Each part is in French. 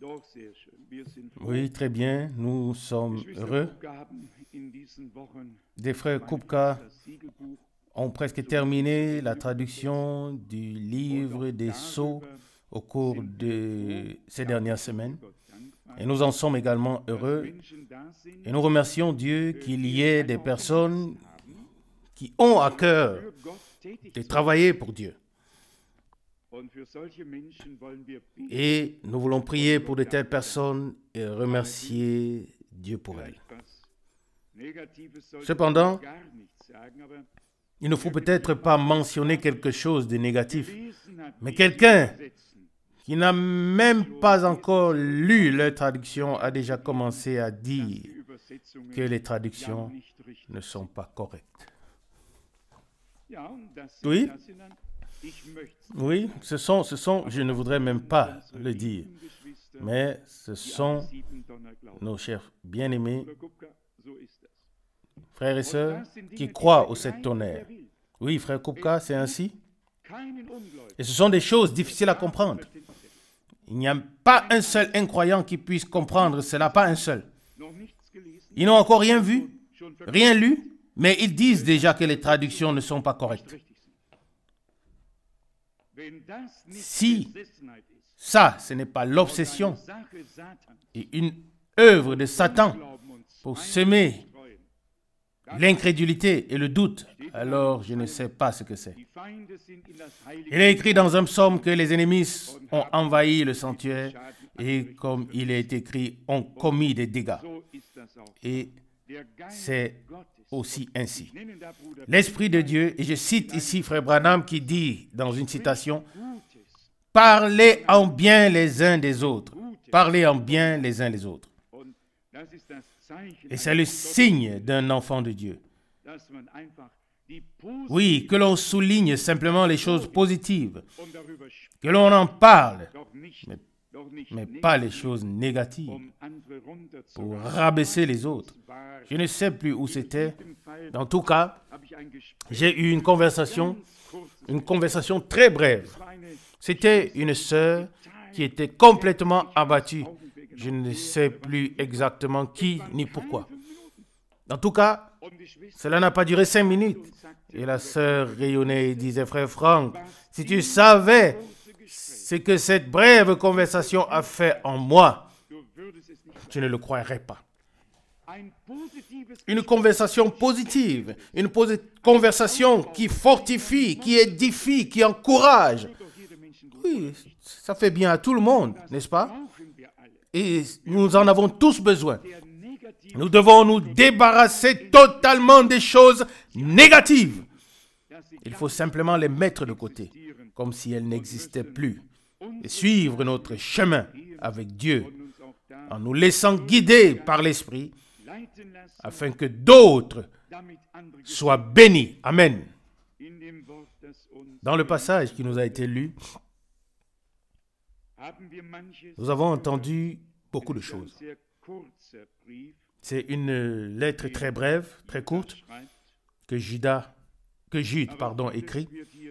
Oui, très bien. Nous sommes heureux. Des frères Kupka ont presque terminé la traduction du livre des Sceaux au cours de ces dernières semaines. Et nous en sommes également heureux. Et nous remercions Dieu qu'il y ait des personnes qui ont à cœur de travailler pour Dieu. Et nous voulons prier pour de telles personnes et remercier Dieu pour elles. Cependant, il ne faut peut-être pas mentionner quelque chose de négatif, mais quelqu'un qui n'a même pas encore lu leur traduction a déjà commencé à dire que les traductions ne sont pas correctes. Oui, ce sont, je ne voudrais même pas le dire, mais ce sont nos chers bien-aimés, frères et sœurs, qui croient au septonnaire. Oui, frère Kupka, c'est ainsi. Et ce sont des choses difficiles à comprendre. Il n'y a pas un seul incroyant qui puisse comprendre cela, pas un seul. Ils n'ont encore rien vu, rien lu, mais ils disent déjà que les traductions ne sont pas correctes. Si ça, ce n'est pas l'obsession et une œuvre de Satan pour semer l'incrédulité et le doute, alors je ne sais pas ce que c'est. Il est écrit dans un psaume que les ennemis ont envahi le sanctuaire et comme il est écrit, ont commis des dégâts. Et c'est aussi ainsi. L'Esprit de Dieu, et je cite ici Frère Branham qui dit dans une citation, « Parlez en bien les uns des autres. Parlez en bien les uns des autres. » Et c'est le signe d'un enfant de Dieu. Oui, que l'on souligne simplement les choses positives, que l'on en parle, mais pas les choses négatives, pour rabaisser les autres. Je ne sais plus où c'était. En tout cas, j'ai eu une conversation très brève. C'était une sœur qui était complètement abattue. Je ne sais plus exactement qui ni pourquoi. En tout cas, cela n'a pas duré 5 minutes. Et la sœur rayonnait et disait, frère Franck, si tu savais ce que cette brève conversation a fait en moi, tu ne le croirais pas. Une conversation positive, une conversation qui fortifie, qui édifie, qui encourage. Oui, ça fait bien à tout le monde, n'est-ce pas? Et nous en avons tous besoin. Nous devons nous débarrasser totalement des choses négatives. Il faut simplement les mettre de côté, comme si elles n'existaient plus, et suivre notre chemin avec Dieu, en nous laissant guider par l'Esprit, afin que d'autres soient bénis. Amen. Dans le passage qui nous a été lu, nous avons entendu beaucoup de choses. C'est une lettre très brève, très courte, que Jude écrit,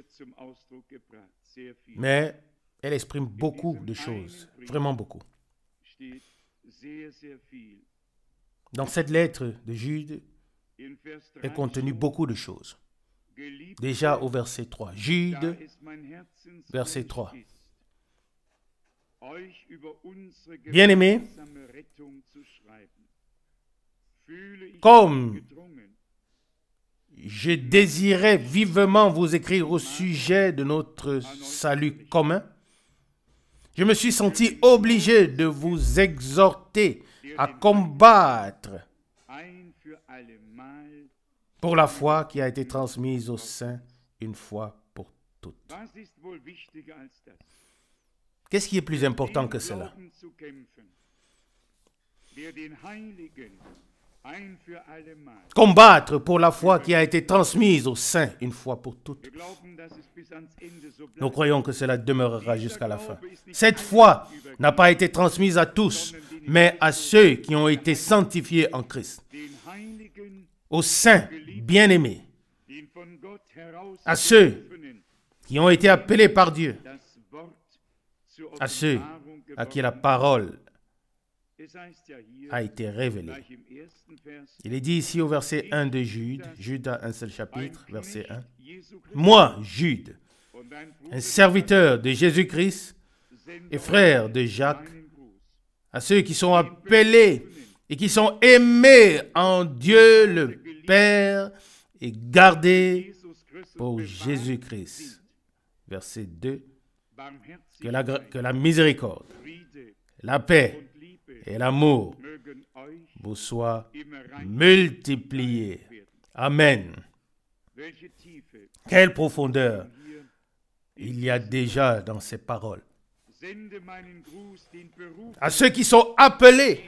mais elle exprime beaucoup de choses, vraiment beaucoup. Dans cette lettre de Jude est contenu beaucoup de choses. Déjà au verset 3. Jude, verset 3. Bien-aimés, comme je désirais vivement vous écrire au sujet de notre salut commun, je me suis senti obligé de vous exhorter à combattre pour la foi qui a été transmise aux saints une fois pour toutes. Qu'est-ce qui est plus important que cela? Combattre pour la foi qui a été transmise aux saints une fois pour toutes. Nous croyons que cela demeurera jusqu'à la fin. Cette foi n'a pas été transmise à tous, mais à ceux qui ont été sanctifiés en Christ. Aux saints bien-aimés. À ceux qui ont été appelés par Dieu. À ceux à qui la parole a été révélée. Il est dit ici au verset 1 de Jude, Jude a un seul chapitre, verset 1. Moi, Jude, un serviteur de Jésus-Christ et frère de Jacques, à ceux qui sont appelés et qui sont aimés en Dieu le Père et gardés pour Jésus-Christ. Verset 2. Que la miséricorde, la paix et l'amour vous soient multipliés. Amen. Quelle profondeur il y a déjà dans ces paroles. À ceux qui sont appelés,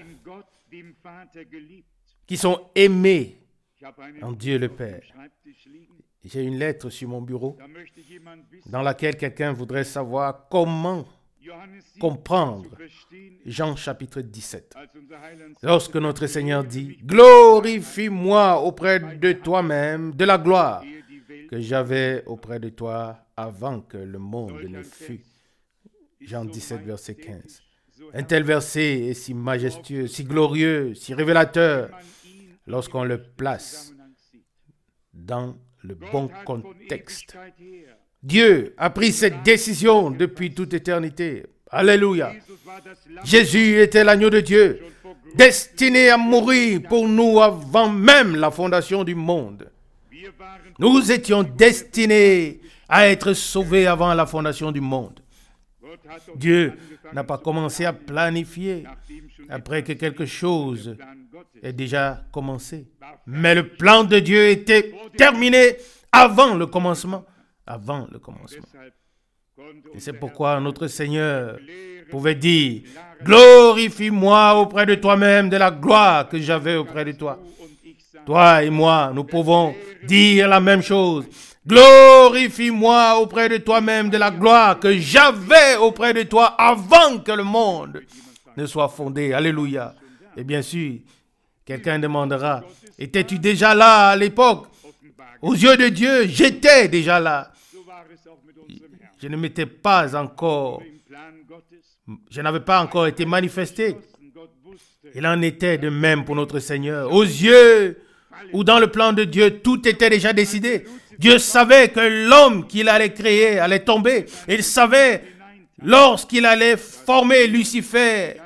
qui sont aimés en Dieu le Père. J'ai une lettre sur mon bureau dans laquelle quelqu'un voudrait savoir comment comprendre Jean chapitre 17. Lorsque notre Seigneur dit « Glorifie-moi auprès de toi-même de la gloire que j'avais auprès de toi avant que le monde ne fût. » Jean 17, verset 15. Un tel verset est si majestueux, si glorieux, si révélateur lorsqu'on le place dans le bon contexte. Dieu a pris cette décision depuis toute éternité. Alléluia. Jésus était l'agneau de Dieu, destiné à mourir pour nous avant même la fondation du monde. Nous étions destinés à être sauvés avant la fondation du monde. Dieu n'a pas commencé à planifier après que quelque chose ait déjà commencé. Mais le plan de Dieu était terminé avant le commencement. Avant le commencement. Et c'est pourquoi notre Seigneur pouvait dire « Glorifie-moi auprès de toi-même de la gloire que j'avais auprès de toi. » Toi et moi, nous pouvons dire la même chose. « Glorifie-moi auprès de toi-même de la gloire que j'avais auprès de toi avant que le monde ne soit fondé. » Alléluia. Et bien sûr, quelqu'un demandera « Étais-tu déjà là à l'époque ?» Aux yeux de Dieu, j'étais déjà là. Je ne m'étais pas encore, je n'avais pas encore été manifesté. Il en était de même pour notre Seigneur. Aux yeux ou dans le plan de Dieu, tout était déjà décidé. Dieu savait que l'homme qu'il allait créer allait tomber. Il savait lorsqu'il allait former Lucifer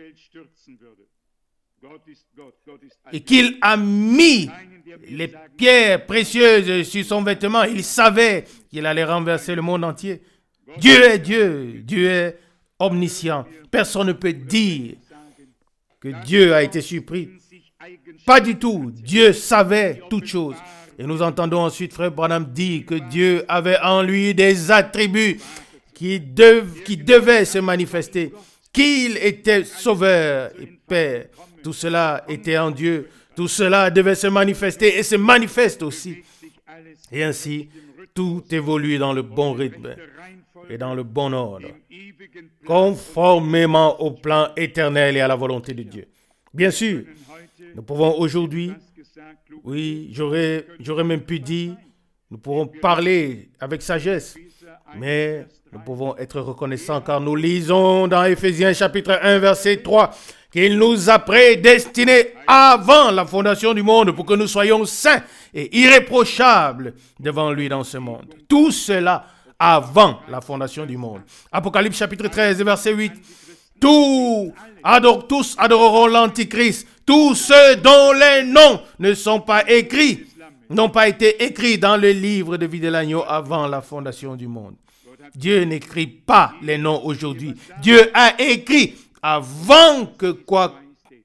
et qu'il a mis les pierres précieuses sur son vêtement. Il savait qu'il allait renverser le monde entier. Dieu est Dieu. Dieu est omniscient. Personne ne peut dire que Dieu a été surpris. Pas du tout. Dieu savait toutes choses. Et nous entendons ensuite Frère Branham dire que Dieu avait en lui des attributs qui devaient se manifester. Qu'il était sauveur et Père. Tout cela était en Dieu. Tout cela devait se manifester et se manifeste aussi. Et ainsi, tout évolue dans le bon rythme et dans le bon ordre, conformément au plan éternel et à la volonté de Dieu. Bien sûr, nous pouvons aujourd'hui, oui, j'aurais même pu dire, nous pourrons parler avec sagesse, mais nous pouvons être reconnaissants car nous lisons dans Éphésiens chapitre 1, verset 3, qu'il nous a prédestinés avant la fondation du monde pour que nous soyons saints et irréprochables devant lui dans ce monde. Tout cela avant la fondation du monde. Apocalypse chapitre 13, verset 8. Tous adoreront l'Antichrist. Tous ceux dont les noms ne sont pas écrits, n'ont pas été écrits dans le livre de vie de l'agneau avant la fondation du monde. Dieu n'écrit pas les noms aujourd'hui. Dieu a écrit avant que quoi?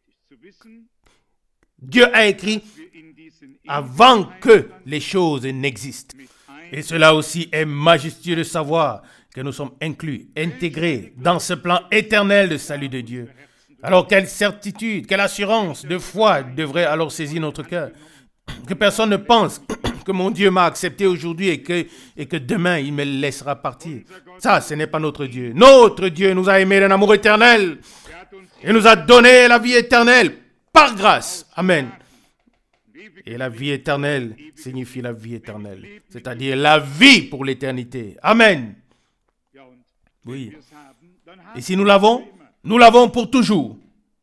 Dieu a écrit avant que les choses n'existent. Et cela aussi est majestueux de savoir que nous sommes inclus, intégrés dans ce plan éternel de salut de Dieu. Alors quelle certitude, quelle assurance de foi devrait alors saisir notre cœur. Que personne ne pense que mon Dieu m'a accepté aujourd'hui et que demain il me laissera partir. Ça, ce n'est pas notre Dieu. Notre Dieu nous a aimés d'un amour éternel et nous a donné la vie éternelle par grâce. Amen. Et la vie éternelle signifie la vie éternelle, c'est-à-dire la vie pour l'éternité. Amen. Oui. Et si nous l'avons, nous l'avons pour toujours.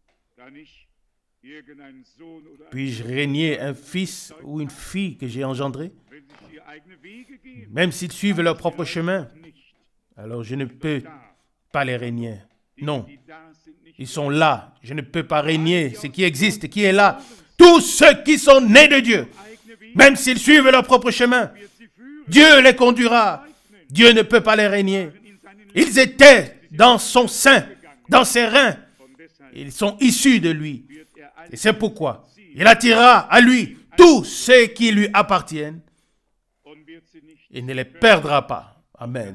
Puis-je régner un fils ou une fille que j'ai engendré? Même s'ils suivent leur propre chemin, alors je ne peux pas les régner. Non, ils sont là. Je ne peux pas régner ce qui existe, qui est là. Tous ceux qui sont nés de Dieu, même s'ils suivent leur propre chemin, Dieu les conduira. Dieu ne peut pas les régner. Ils étaient dans son sein, dans ses reins. Ils sont issus de lui. Et c'est pourquoi il attirera à lui tous ceux qui lui appartiennent. Il ne les perdra pas. Amen.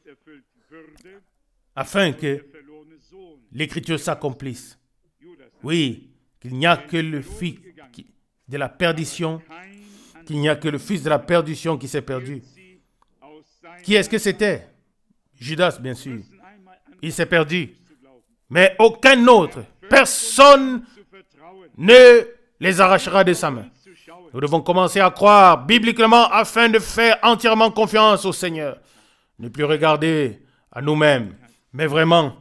Afin que l'Écriture s'accomplisse. Oui, qu'il n'y a que le fils de la perdition, qu'il n'y a que le fils de la perdition qui s'est perdu. Qui est-ce que c'était? Judas, bien sûr. Il s'est perdu. Mais aucun autre, personne ne les arrachera de sa main. Nous devons commencer à croire bibliquement afin de faire entièrement confiance au Seigneur. Ne plus regarder à nous-mêmes, mais vraiment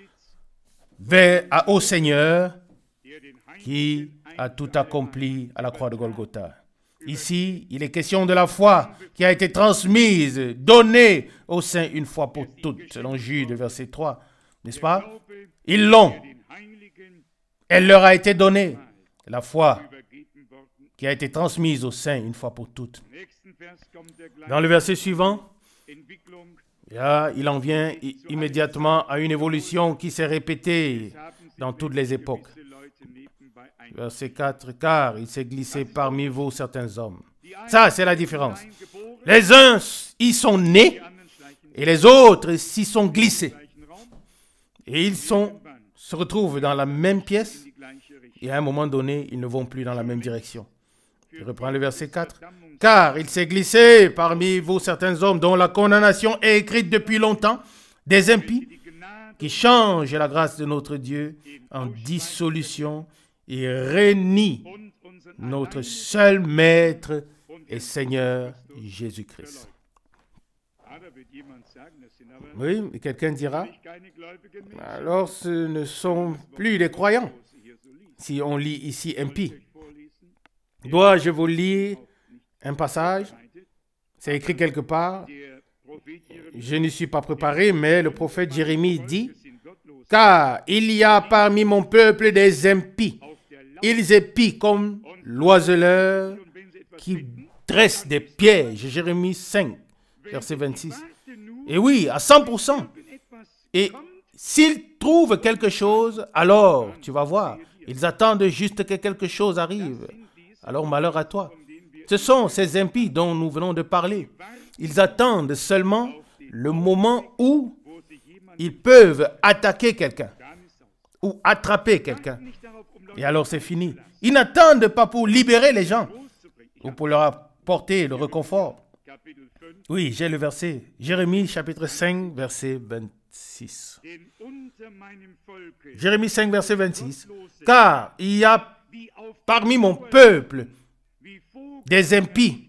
au Seigneur qui a tout accompli à la croix de Golgotha. Ici, il est question de la foi qui a été transmise, donnée aux saints une fois pour toutes, selon Jude, verset 3. N'est-ce pas? Ils l'ont. Elle leur a été donnée. La foi qui a été transmise aux saints une fois pour toutes. Dans le verset suivant, il en vient immédiatement à une évolution qui s'est répétée dans toutes les époques. Verset 4, car il s'est glissé parmi vous certains hommes. Ça, c'est la différence. Les uns y sont nés et les autres s'y sont glissés. Et ils se retrouvent dans la même pièce et à un moment donné, ils ne vont plus dans la même direction. Je reprends le verset 4. Car il s'est glissé parmi vous certains hommes dont la condamnation est écrite depuis longtemps, des impies qui changent la grâce de notre Dieu en dissolution et renie notre seul Maître et Seigneur Jésus-Christ. Oui, et quelqu'un dira, alors ce ne sont plus des croyants. Si on lit ici impie. Dois-je vous lire un passage? C'est écrit quelque part. Je n'y suis pas préparé, mais le prophète Jérémie dit, « Car il y a parmi mon peuple des impies. Ils épient comme l'oiseleur qui dresse des pièges. » Jérémie 5, verset 26. Et oui, à 100%. Et s'ils trouvent quelque chose, alors, tu vas voir, ils attendent juste que quelque chose arrive. Alors, malheur à toi. Ce sont ces impies dont nous venons de parler. Ils attendent seulement le moment où ils peuvent attaquer quelqu'un ou attraper quelqu'un. Et alors, c'est fini. Ils n'attendent pas pour libérer les gens ou pour leur apporter le réconfort. Oui, j'ai le verset. Jérémie, chapitre 5, verset 26. Jérémie 5, verset 26. Car il y a parmi mon peuple des impies.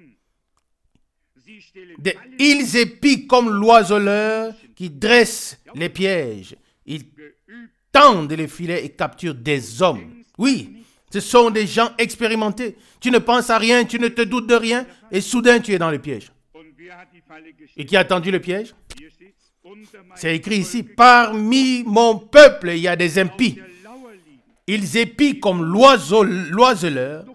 Ils épient comme l'oiseleur qui dresse les pièges. Ils tendent les filets et capturent des hommes. Oui, ce sont des gens expérimentés. Tu ne penses à rien, tu ne te doutes de rien, et soudain tu es dans le piège. Et qui a tendu le piège? C'est écrit ici, parmi mon peuple, il y a des impies. Ils épient comme l'oiseleur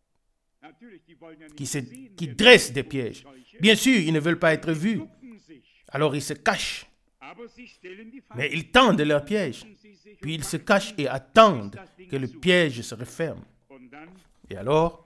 qui dresse des pièges. Bien sûr, ils ne veulent pas être vus. Alors ils se cachent. Mais ils tendent leur piège. Puis ils se cachent et attendent que le piège se referme. Et alors,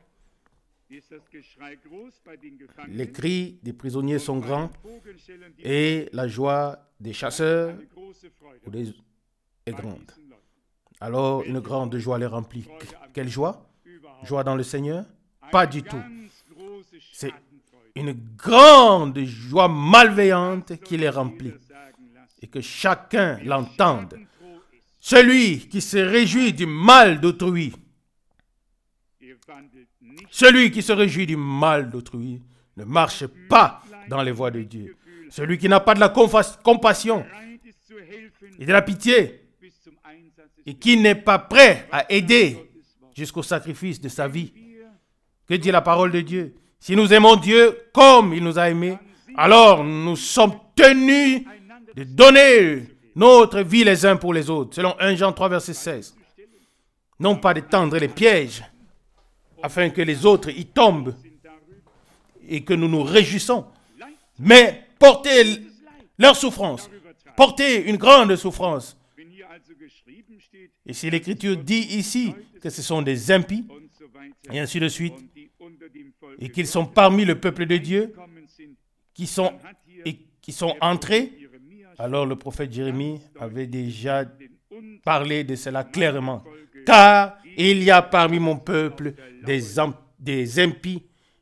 les cris des prisonniers sont grands et la joie des chasseurs est grande. Alors, une grande joie les remplit. Quelle joie? Joie dans le Seigneur? Pas du tout. C'est une grande joie malveillante qui les remplit. Et que chacun l'entende. Celui qui se réjouit du mal d'autrui. Celui qui se réjouit du mal d'autrui ne marche pas dans les voies de Dieu. Celui qui n'a pas de la compassion et de la pitié et qui n'est pas prêt à aider jusqu'au sacrifice de sa vie. Que dit la parole de Dieu? Si nous aimons Dieu comme il nous a aimés, alors nous sommes tenus de donner notre vie les uns pour les autres, selon 1 Jean 3, verset 16. Non pas de tendre les pièges, afin que les autres y tombent et que nous nous réjouissons, mais porter leur souffrance, porter une grande souffrance. Et si l'Écriture dit ici que ce sont des impies, et ainsi de suite, et qu'ils sont parmi le peuple de Dieu, qui sont entrés, alors le prophète Jérémie avait déjà parlé de cela clairement. Car il y a parmi mon peuple des impies.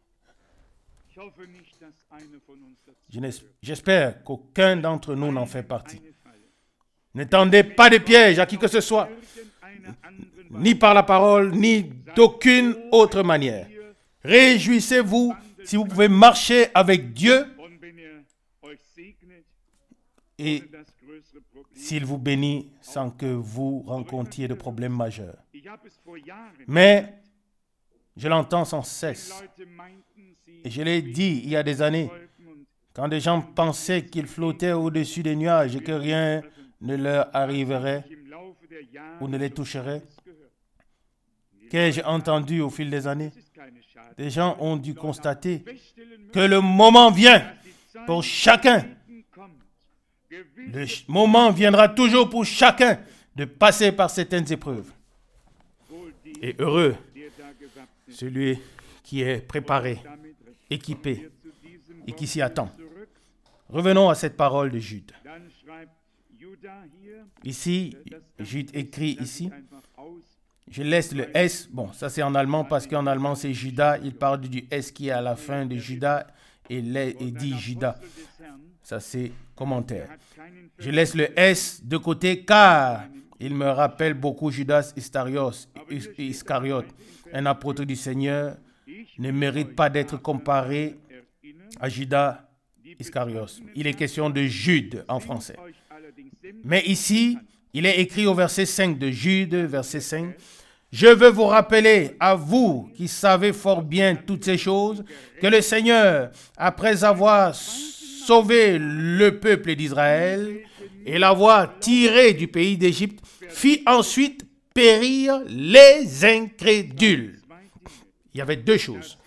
J'espère qu'aucun d'entre nous n'en fait partie. Ne tendez pas de piège à qui que ce soit, ni par la parole, ni d'aucune autre manière. Réjouissez-vous si vous pouvez marcher avec Dieu et s'il vous bénit sans que vous rencontriez de problèmes majeurs. Mais je l'entends sans cesse. Et je l'ai dit il y a des années, quand des gens pensaient qu'ils flottaient au-dessus des nuages et que rien ne leur arriverait ou ne les toucherait. Qu'ai-je entendu au fil des années? Des gens ont dû constater que le moment vient pour chacun. Le moment viendra toujours pour chacun de passer par certaines épreuves. Et heureux celui qui est préparé, équipé et qui s'y attend. Revenons à cette parole de Jude. Ici, Jude écrit ici. Je laisse le S. Bon, ça c'est en allemand parce qu'en allemand c'est Judas. Il parle du S qui est à la fin de Judas et dit Judas. Ça c'est commentaire. Je laisse le S de côté car il me rappelle beaucoup Judas Iscariote. Un apôtre du Seigneur ne mérite pas d'être comparé à Judas Iscariote. Il est question de Jude en français. Mais ici, il est écrit au verset 5 de Jude, verset 5. Je veux vous rappeler, à vous qui savez fort bien toutes ces choses, que le Seigneur, après avoir sauvé le peuple d'Israël et l'avoir tiré du pays d'Égypte, fit ensuite périr les incrédules. Il y avait deux choses.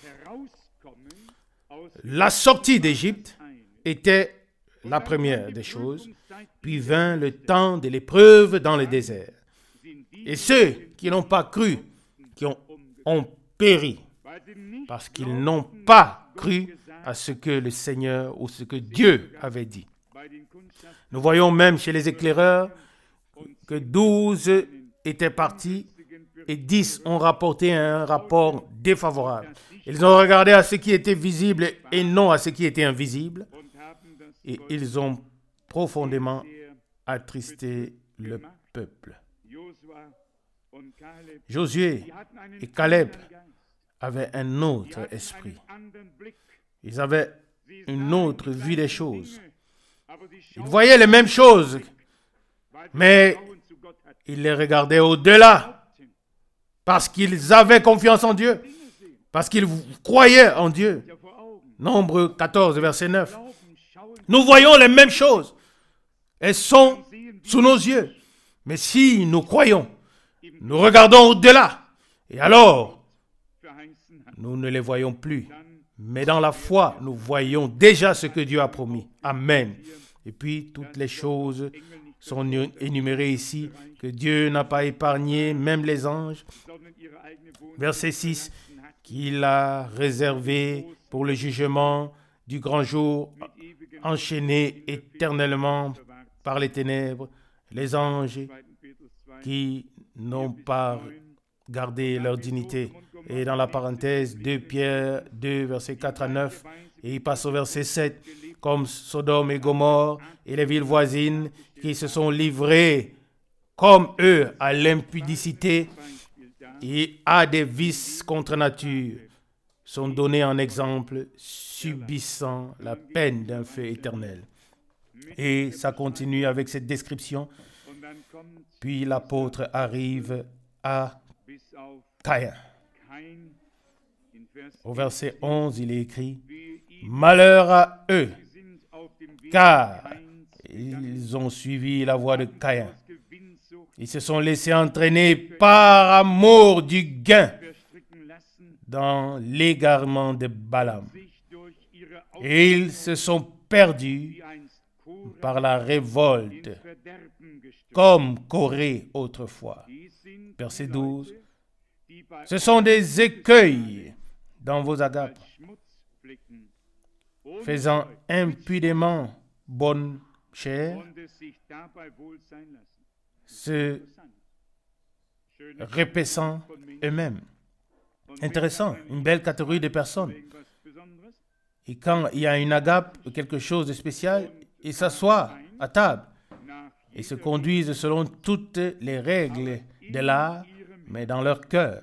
La sortie d'Égypte était la première des choses, puis vint le temps de l'épreuve dans le désert. Et ceux qui n'ont pas cru, qui ont péri, parce qu'ils n'ont pas cru à ce que le Seigneur ou ce que Dieu avait dit. Nous voyons même chez les éclaireurs que 12 étaient partis et 10 ont rapporté un rapport défavorable. Ils ont regardé à ce qui était visible et non à ce qui était invisible. Et ils ont profondément attristé le peuple. Josué et Caleb avaient un autre esprit. Ils avaient une autre vue des choses. Ils voyaient les mêmes choses, mais ils les regardaient au-delà parce qu'ils avaient confiance en Dieu, parce qu'ils croyaient en Dieu. Nombre 14, verset 9. Nous voyons les mêmes choses. Elles sont sous nos yeux. Mais si nous croyons, nous regardons au-delà. Et alors, nous ne les voyons plus. Mais dans la foi, nous voyons déjà ce que Dieu a promis. Amen. Et puis, toutes les choses sont énumérées ici, que Dieu n'a pas épargné, même les anges. Verset 6, qu'il a réservé pour le jugement du grand jour, enchaînés éternellement par les ténèbres, les anges qui n'ont pas gardé leur dignité. Et dans la parenthèse, 2 Pierre 2, versets 4 à 9, et il passe au verset 7, comme Sodome et Gomorrhe et les villes voisines qui se sont livrées comme eux à l'impudicité et à des vices contre nature, sont donnés en exemple, subissant la peine d'un feu éternel. Et ça continue avec cette description. Puis l'apôtre arrive à Caïn. Au verset 11, il est écrit « Malheur à eux, car ils ont suivi la voie de Caïn. Ils se sont laissés entraîner par amour du gain dans l'égarement de Balaam. Et ils se sont perdus par la révolte, comme Corée autrefois. » Verset 12. Ce sont des écueils dans vos agapes, faisant impudemment bonne chère, se repaissant eux-mêmes. Intéressant, une belle catégorie de personnes. Et quand il y a une agape, quelque chose de spécial, ils s'assoient à table et se conduisent selon toutes les règles de l'art, mais dans leur cœur,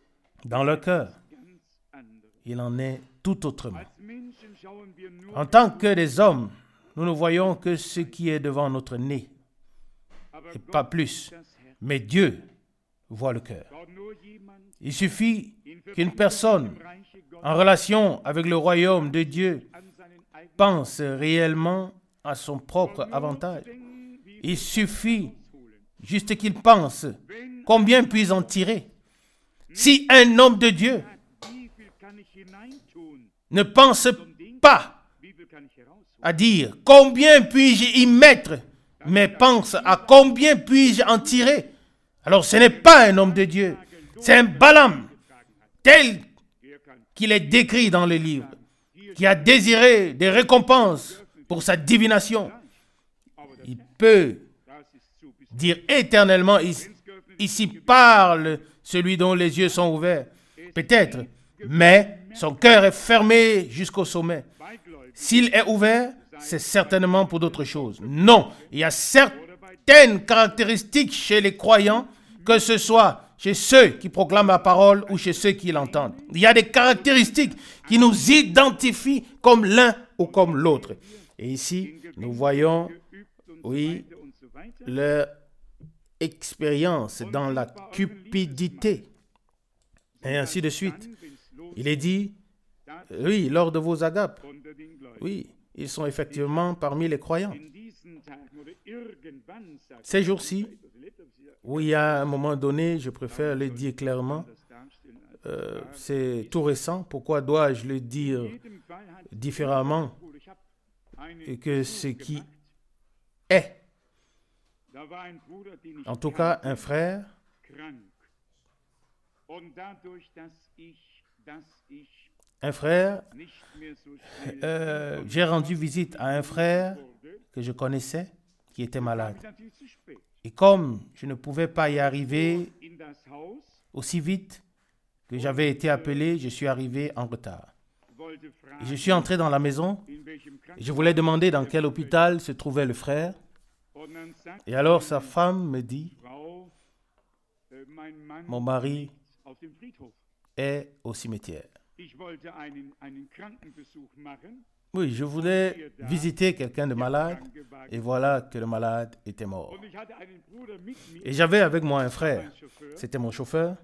il en est tout autrement. En tant que des hommes, nous ne voyons que ce qui est devant notre nez, et pas plus. Mais Dieu voit le cœur. Il suffit qu'une personne en relation avec le royaume de Dieu pense réellement à son propre avantage. Il suffit juste qu'il pense combien puis-je en tirer. Si un homme de Dieu ne pense pas à dire combien puis-je y mettre, mais pense à combien puis-je en tirer, alors ce n'est pas un homme de Dieu, c'est un Balaam, tel qu'il est décrit dans le livre, qui a désiré des récompenses pour sa divination. Il peut dire éternellement, ici parle celui dont les yeux sont ouverts, peut-être, mais son cœur est fermé jusqu'au sommet. S'il est ouvert, c'est certainement pour d'autres choses. Non, il y a certaines caractéristiques chez les croyants, que ce soit chez ceux qui proclament la parole ou chez ceux qui l'entendent. Il y a des caractéristiques qui nous identifient comme l'un ou comme l'autre. Et ici, nous voyons, oui, leur expérience dans la cupidité. Et ainsi de suite. Il est dit, oui, lors de vos agapes, oui, ils sont effectivement parmi les croyants. Ces jours-ci, où il y a un moment donné, je préfère le dire clairement, c'est tout récent, pourquoi dois-je le dire différemment que ce qui est? En tout cas, un frère, j'ai rendu visite à un frère que je connaissais, qui était malade. Et comme je ne pouvais pas y arriver aussi vite que j'avais été appelé, je suis arrivé en retard. Et je suis entré dans la maison et je voulais demander dans quel hôpital se trouvait le frère. Et alors sa femme me dit, mon mari est au cimetière. Oui, je voulais visiter quelqu'un de malade et voilà que le malade était mort. Et j'avais avec moi un frère, c'était mon chauffeur.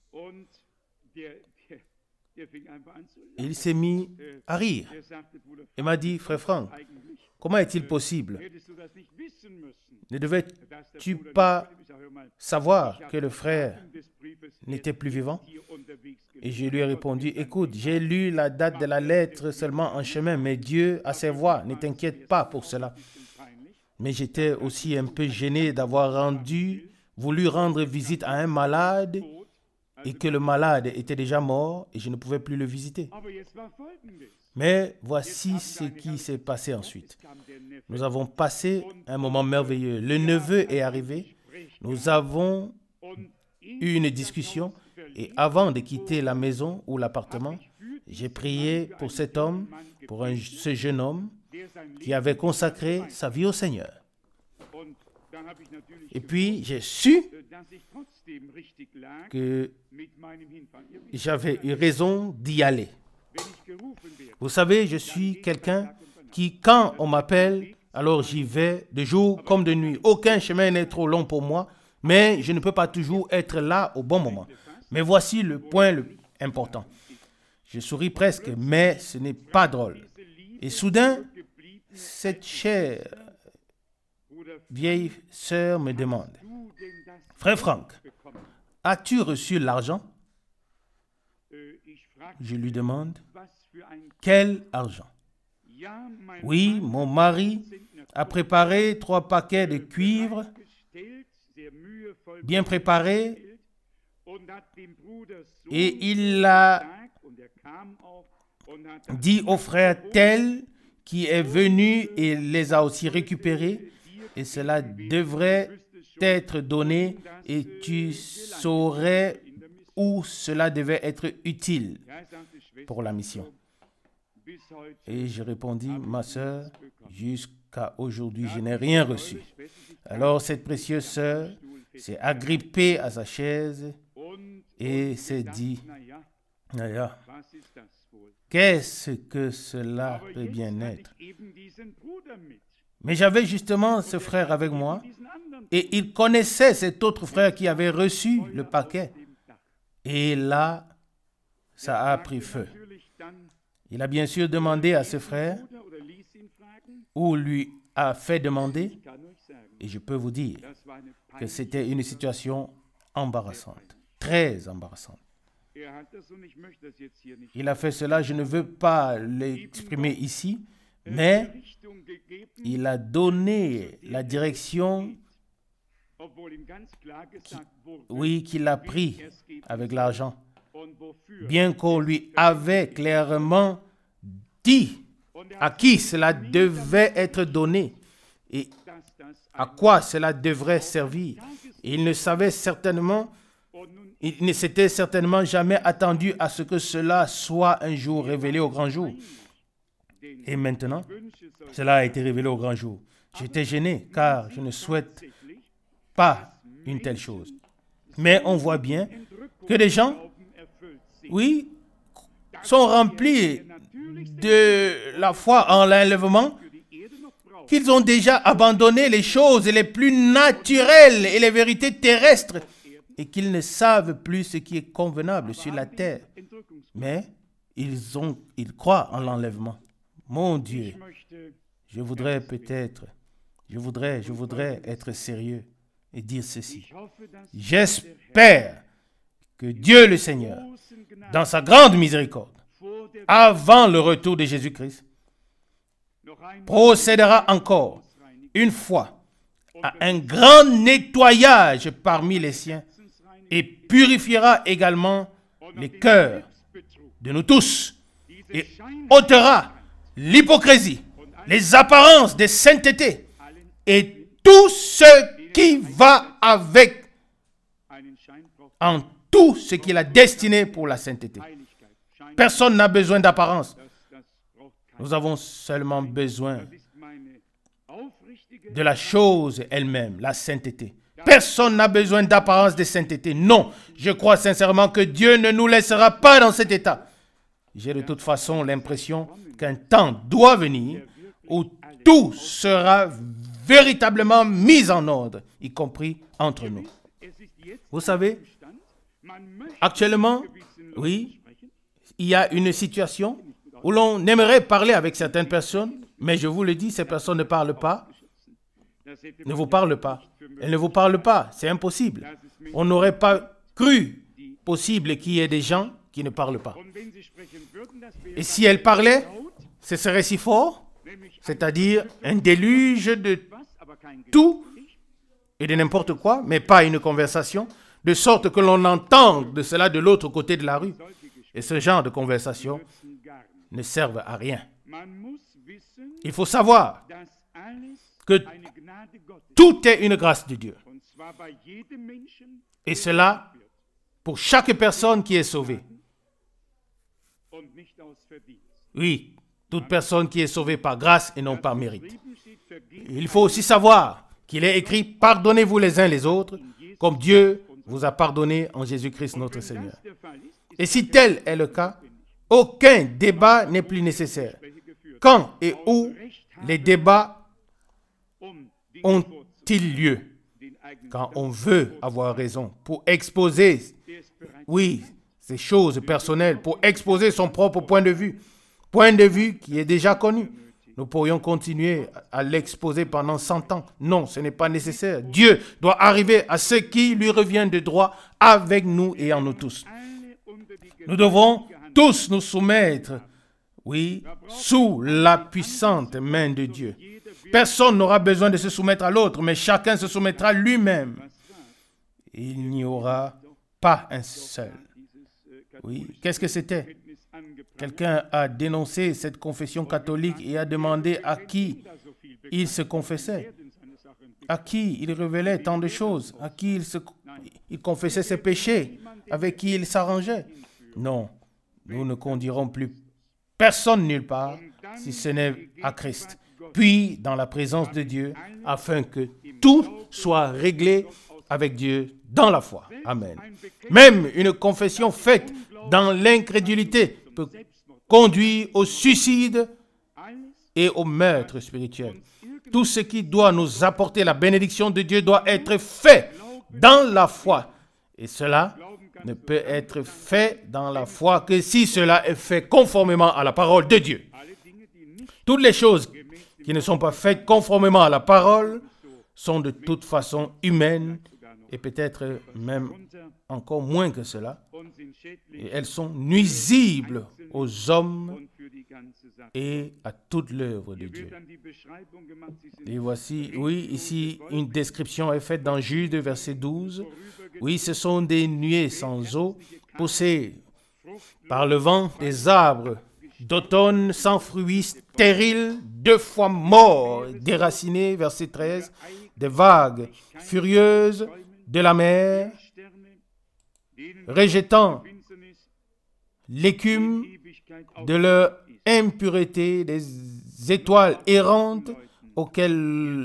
Il s'est mis à rire et m'a dit, frère Franck, comment est-il possible? Ne devais-tu pas savoir que le frère n'était plus vivant? Et je lui ai répondu, écoute, j'ai lu la date de la lettre seulement en chemin, mais Dieu a ses voies, ne t'inquiète pas pour cela. Mais j'étais aussi un peu gêné d'avoir voulu rendre visite à un malade et que le malade était déjà mort et je ne pouvais plus le visiter. Mais voici ce qui s'est passé ensuite. Nous avons passé un moment merveilleux. Le neveu est arrivé. Nous avons eu une discussion et avant de quitter la maison ou l'appartement, j'ai prié pour cet homme, pour ce jeune homme qui avait consacré sa vie au Seigneur. Et puis, j'ai su que j'avais eu raison d'y aller. Vous savez, je suis quelqu'un qui, quand on m'appelle, alors j'y vais de jour comme de nuit. Aucun chemin n'est trop long pour moi, mais je ne peux pas toujours être là au bon moment. Mais voici le point important. Je souris presque, mais ce n'est pas drôle. Et soudain, cette chère vieille sœur me demande, « Frère Franck, as-tu reçu l'argent ?» Je lui demande, « Quel argent ?» Oui, mon mari a préparé 3 paquets de cuivre, bien préparés, et il a dit au frère tel qui est venu et les a aussi récupérés, et cela devrait t'être donné, et tu saurais où cela devait être utile pour la mission. Et je répondis, ma sœur, jusqu'à aujourd'hui, je n'ai rien reçu. Alors cette précieuse sœur s'est agrippée à sa chaise et s'est dit, qu'est-ce que cela peut bien être? Mais j'avais justement ce frère avec moi et il connaissait cet autre frère qui avait reçu le paquet. Et là, ça a pris feu. Il a bien sûr demandé à ce frère ou lui a fait demander, et je peux vous dire que c'était une situation embarrassante, très embarrassante. Il a fait cela, je ne veux pas l'exprimer ici, mais il a donné la direction qu'il a pris avec l'argent, bien qu'on lui avait clairement dit à qui cela devait être donné et à quoi cela devrait servir. Et il ne s'était certainement jamais attendu à ce que cela soit un jour révélé au grand jour. Et maintenant, cela a été révélé au grand jour. J'étais gêné car je ne souhaite pas une telle chose. Mais on voit bien que les gens, sont remplis de la foi en l'enlèvement, qu'ils ont déjà abandonné les choses les plus naturelles et les vérités terrestres et qu'ils ne savent plus ce qui est convenable sur la terre. Mais ils croient en l'enlèvement. Mon Dieu, je voudrais être sérieux et dire ceci. J'espère que Dieu le Seigneur, dans sa grande miséricorde, avant le retour de Jésus-Christ, procédera encore une fois à un grand nettoyage parmi les siens et purifiera également les cœurs de nous tous et ôtera l'hypocrisie, les apparences de sainteté et tout ce qui va avec en tout ce qu'il a destiné pour la sainteté. Personne n'a besoin d'apparence. Nous avons seulement besoin de la chose elle-même, la sainteté. Personne n'a besoin d'apparence de sainteté. Non, je crois sincèrement que Dieu ne nous laissera pas dans cet état. J'ai de toute façon l'impression qu'un temps doit venir où tout sera véritablement mis en ordre, y compris entre nous. Vous savez, actuellement, il y a une situation où l'on aimerait parler avec certaines personnes, mais je vous le dis, ces personnes ne parlent pas, ne vous parlent pas. Elles ne vous parlent pas, c'est impossible. On n'aurait pas cru possible qu'il y ait des gens qui ne parlent pas. Et si elles parlaient, ce serait si fort, c'est-à-dire un déluge de tout et de n'importe quoi, mais pas une conversation, de sorte que l'on entende de cela de l'autre côté de la rue. Et ce genre de conversation ne servent à rien. Il faut savoir que tout est une grâce de Dieu. Et cela pour chaque personne qui est sauvée. Oui, toute personne qui est sauvée par grâce et non par mérite. Il faut aussi savoir qu'il est écrit « Pardonnez-vous les uns les autres, comme Dieu vous a pardonné en Jésus-Christ notre Seigneur. » Et si tel est le cas, aucun débat n'est plus nécessaire. Quand et où les débats ont-ils lieu quand on veut avoir raison, pour exposer, oui, ces choses personnelles, pour exposer son propre point de vue qui est déjà connu. Nous pourrions continuer à l'exposer pendant 100 ans. Non, ce n'est pas nécessaire. Dieu doit arriver à ce qui lui revient de droit avec nous et en nous tous. Nous devrons tous nous soumettre, oui, sous la puissante main de Dieu. Personne n'aura besoin de se soumettre à l'autre, mais chacun se soumettra lui-même. Il n'y aura pas un seul. Oui, qu'est-ce que c'était? Quelqu'un a dénoncé cette confession catholique et a demandé à qui il se confessait, à qui il révélait tant de choses, à qui il confessait ses péchés, avec qui il s'arrangeait. Non, nous ne conduirons plus personne nulle part si ce n'est à Christ, puis dans la présence de Dieu, afin que tout soit réglé avec Dieu dans la foi. Amen. Même une confession faite dans l'incrédulité peut conduire au suicide et au meurtre spirituel. Tout ce qui doit nous apporter la bénédiction de Dieu doit être fait dans la foi. Et cela ne peut être fait dans la foi que si cela est fait conformément à la parole de Dieu. Toutes les choses qui ne sont pas faites conformément à la parole sont de toute façon humaines et peut-être même encore moins que cela. Et elles sont nuisibles aux hommes et à toute l'œuvre de Dieu. Et voici, oui, ici, une description est faite dans Jude, verset 12. Oui, ce sont des nuées sans eau, poussées par le vent, des arbres d'automne sans fruits, stériles, 2 fois morts, déracinés, verset 13, des vagues furieuses de la mer, rejetant l'écume de leur impureté, des étoiles errantes auxquelles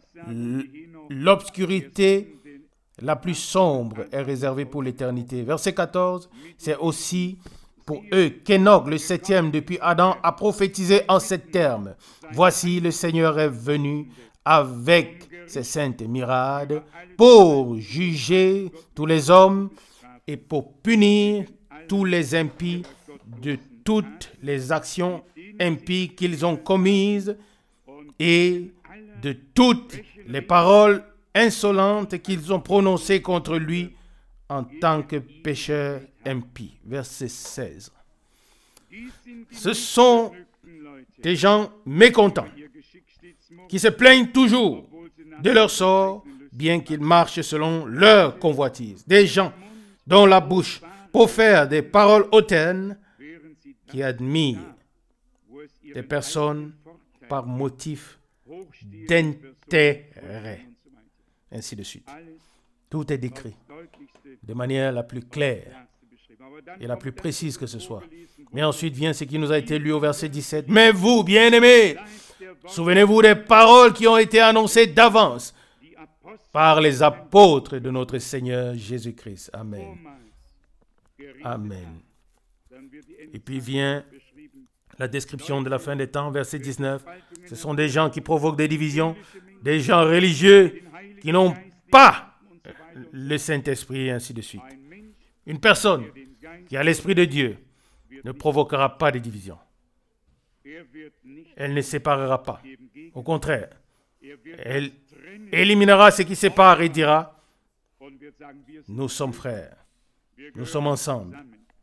l'obscurité la plus sombre est réservée pour l'éternité. Verset 14, c'est aussi pour eux qu'Enoch, le 7e depuis Adam, a prophétisé en ces termes. Voici, le Seigneur est venu avec ses saintes myriades pour juger tous les hommes et pour punir tous les impies de toutes les actions impies qu'ils ont commises et de toutes les paroles insolentes qu'ils ont prononcées contre lui en tant que pécheurs impies. Verset 16. Ce sont des gens mécontents qui se plaignent toujours de leur sort, bien qu'ils marchent selon leur convoitise. Des gens dont la bouche profère des paroles hautaines, qui admirent des personnes par motif d'intérêt, ainsi de suite. Tout est décrit de manière la plus claire et la plus précise que ce soit. Mais ensuite vient ce qui nous a été lu au verset 17. Mais vous, bien-aimés, souvenez-vous des paroles qui ont été annoncées d'avance par les apôtres de notre Seigneur Jésus-Christ. Amen. Amen. Et puis vient la description de la fin des temps, verset 19. Ce sont des gens qui provoquent des divisions, des gens religieux qui n'ont pas le Saint-Esprit, et ainsi de suite. Une personne qui a l'Esprit de Dieu ne provoquera pas de division. Elle ne séparera pas. Au contraire, elle éliminera ce qui sépare et dira, nous sommes frères, nous sommes ensemble.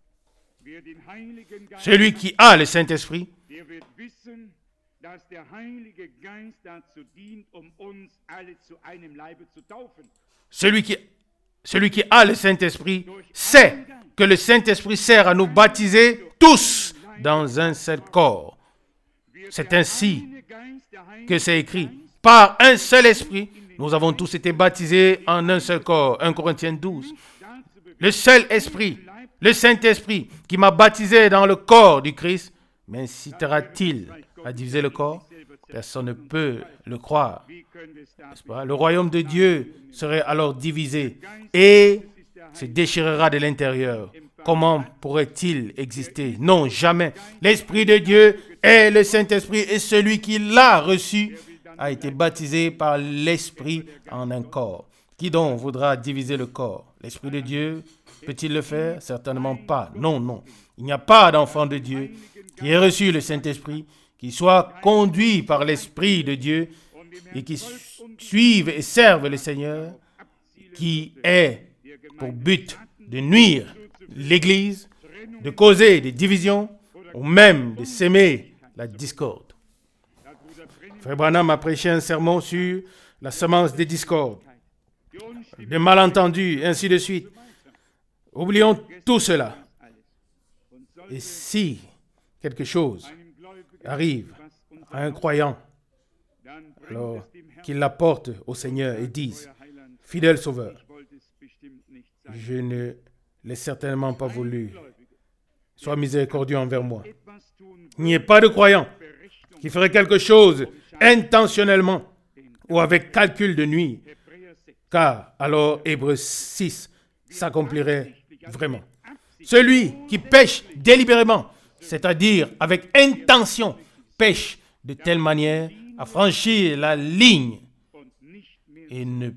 Celui qui a le Saint-Esprit celui qui a le Saint-Esprit sait que le Saint-Esprit sert à nous baptiser tous dans un seul corps. C'est ainsi que c'est écrit. Par un seul esprit, nous avons tous été baptisés en un seul corps. 1 Corinthiens 12. Le seul esprit, le Saint-Esprit qui m'a baptisé dans le corps du Christ, m'incitera-t-il à diviser le corps? Personne ne peut le croire. N'est-ce pas? Le royaume de Dieu serait alors divisé et se déchirera de l'intérieur. Comment pourrait-il exister? Non, jamais. L'Esprit de Dieu est le Saint-Esprit et celui qui l'a reçu a été baptisé par l'Esprit en un corps. Qui donc voudra diviser le corps? L'Esprit de Dieu peut-il le faire? Certainement pas. Non, non. Il n'y a pas d'enfant de Dieu qui ait reçu le Saint-Esprit, qui soit conduit par l'Esprit de Dieu et qui suive et serve le Seigneur, qui ait pour but de nuire l'Église, de causer des divisions ou même de s'aimer la discorde. Frère Branham a prêché un sermon sur la semence des discordes, des malentendus, et ainsi de suite. Oublions tout cela. Et si quelque chose arrive à un croyant, alors qu'il l'apporte au Seigneur et dise, « Fidèle Sauveur, je ne l'ai certainement pas voulu. Sois miséricordieux envers moi. » Il n'y a pas de croyant qui ferait quelque chose intentionnellement ou avec calcul de nuit, car alors Hébreux 6 s'accomplirait vraiment. Celui qui pêche délibérément, c'est-à-dire avec intention, pêche de telle manière à franchir la ligne et ne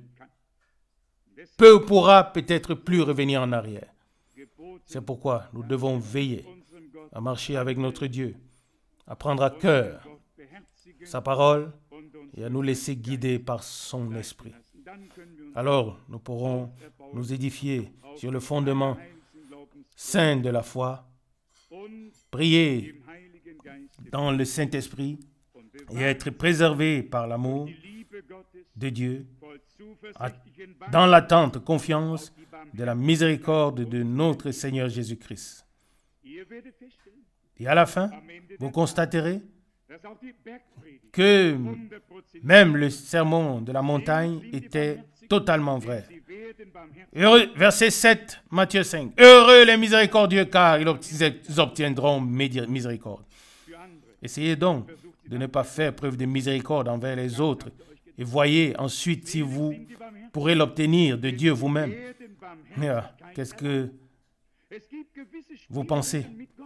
pourra peut-être plus revenir en arrière. C'est pourquoi nous devons veiller à marcher avec notre Dieu, à prendre à cœur sa parole et à nous laisser guider par son esprit. Alors, nous pourrons nous édifier sur le fondement saint de la foi, prier dans le Saint-Esprit et être préservés par l'amour de Dieu, dans l'attente, confiance de la miséricorde de notre Seigneur Jésus-Christ. Et à la fin, vous constaterez que même le sermon de la montagne était totalement vrai. Heureux, verset 7, Matthieu 5. Heureux les miséricordieux, car ils obtiendront miséricorde. Essayez donc de ne pas faire preuve de miséricorde envers les autres et voyez ensuite si vous pourrez l'obtenir de Dieu vous-même. Qu'est-ce que vous pensez?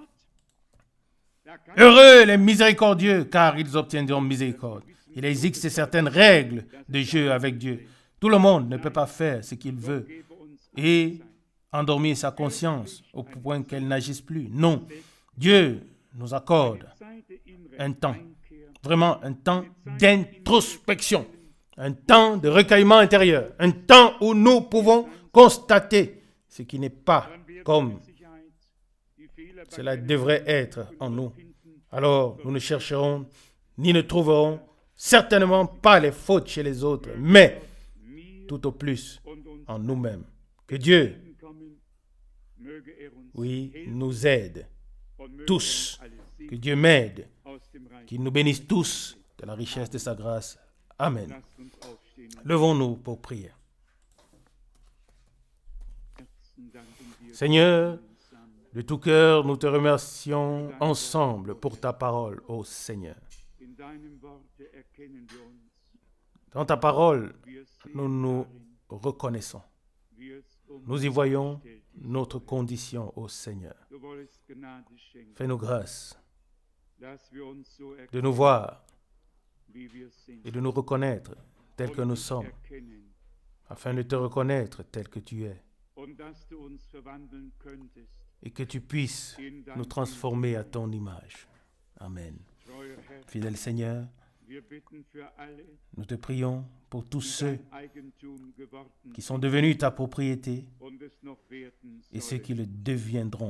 Heureux les miséricordieux, car ils obtiendront miséricorde. Il existe certaines règles de jeu avec Dieu. Tout le monde ne peut pas faire ce qu'il veut et endormir sa conscience au point qu'elle n'agisse plus. Non, Dieu nous accorde un temps, vraiment un temps d'introspection, un temps de recueillement intérieur, un temps où nous pouvons constater ce qui n'est pas comme cela devrait être en nous. Alors, nous ne chercherons ni ne trouverons certainement pas les fautes chez les autres, mais tout au plus en nous-mêmes. Que Dieu, oui, nous aide tous. Que Dieu m'aide, qu'il nous bénisse tous de la richesse de sa grâce. Amen. Levons-nous pour prier. Seigneur, de tout cœur, nous te remercions ensemble pour ta parole, ô Seigneur. Dans ta parole, nous nous reconnaissons. Nous y voyons notre condition, ô Seigneur. Fais-nous grâce de nous voir et de nous reconnaître tels que nous sommes, afin de te reconnaître tel que tu es, et que tu puisses nous transformer à ton image. Amen. Fidèle Seigneur, nous te prions pour tous ceux qui sont devenus ta propriété et ceux qui le deviendront.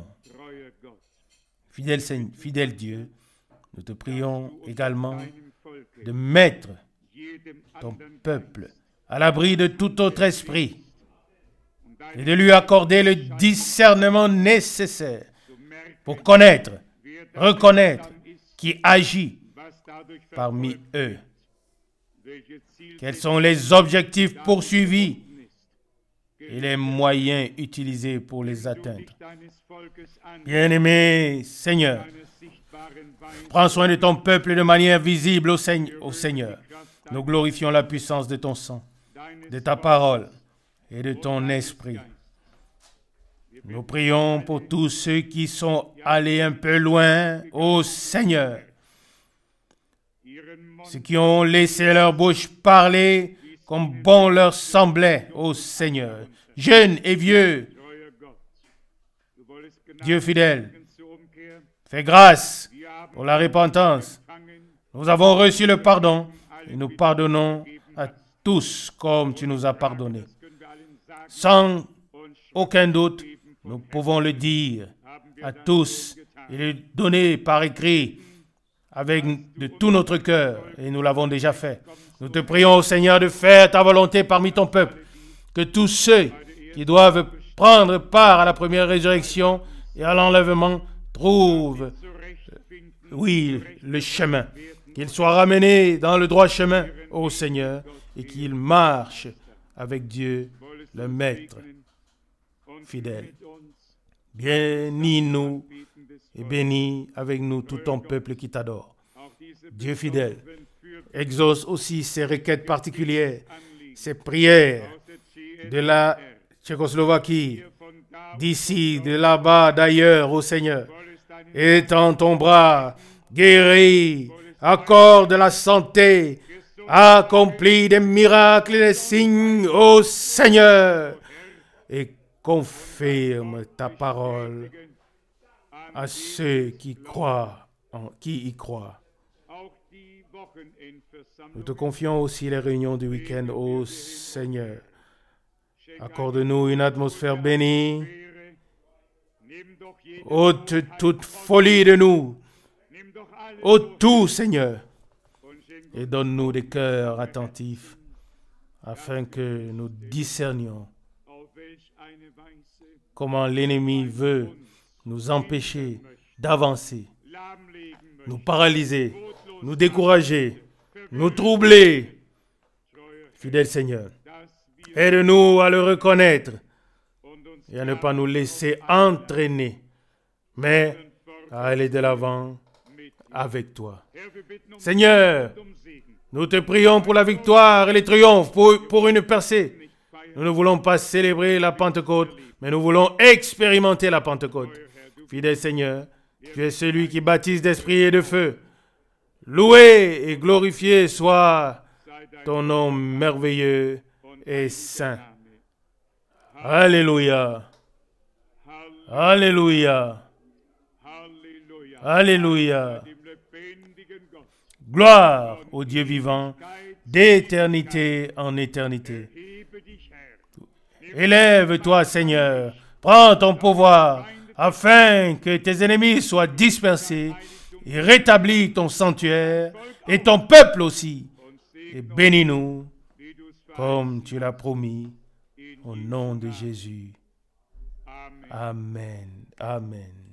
Fidèle Dieu, nous te prions également de mettre ton peuple à l'abri de tout autre esprit et de lui accorder le discernement nécessaire pour connaître, reconnaître qui agit parmi eux. Quels sont les objectifs poursuivis et les moyens utilisés pour les atteindre. Bien-aimé Seigneur, prends soin de ton peuple de manière visible au Seigneur. Nous glorifions la puissance de ton sang, de ta parole et de ton esprit. Nous prions pour tous ceux qui sont allés un peu loin, ô Seigneur. ceux qui ont laissé leur bouche parler comme bon leur semblait, ô Seigneur, jeunes et vieux. Dieu fidèle, fais grâce pour la repentance. Nous avons reçu le pardon et nous pardonnons à tous comme tu nous as pardonné. Sans aucun doute, nous pouvons le dire à tous et le donner par écrit avec de tout notre cœur, et nous l'avons déjà fait. Nous te prions, Seigneur, de faire ta volonté parmi ton peuple, que tous ceux qui doivent prendre part à la première résurrection et à l'enlèvement trouvent, oui, le chemin, qu'ils soient ramenés dans le droit chemin, ô Seigneur, et qu'ils marchent avec Dieu, le Maître fidèle. Bénis-nous et bénis avec nous tout ton peuple qui t'adore. Dieu fidèle, exauce aussi ces requêtes particulières, ces prières de la Tchécoslovaquie, d'ici, de là-bas, d'ailleurs, ô Seigneur. Étends ton bras, guéris, accorde la santé, accomplis des miracles et des signes, ô Seigneur, et confirme ta parole à ceux qui croient, qui y croient. Nous te confions aussi les réunions du week-end, ô Seigneur. Accorde-nous une atmosphère bénie. Ôte toute folie de nous. Ôte tout, Seigneur. Et donne-nous des cœurs attentifs afin que nous discernions comment l'ennemi veut nous empêcher d'avancer, nous paralyser, nous décourager, nous troubler. Fidèle Seigneur, aide-nous à le reconnaître et à ne pas nous laisser entraîner, mais à aller de l'avant avec toi. Seigneur, nous te prions pour la victoire et les triomphes, pour une percée. Nous ne voulons pas célébrer la Pentecôte, mais nous voulons expérimenter la Pentecôte. Fidèle Seigneur, tu es celui qui baptise d'esprit et de feu. Loué et glorifié soit ton nom merveilleux et saint. Alléluia. Alléluia. Alléluia. Gloire au Dieu vivant, d'éternité en éternité. Élève-toi, Seigneur, prends ton pouvoir, afin que tes ennemis soient dispersés, et rétablis ton sanctuaire, et ton peuple aussi. Et bénis-nous, comme tu l'as promis, au nom de Jésus. Amen. Amen.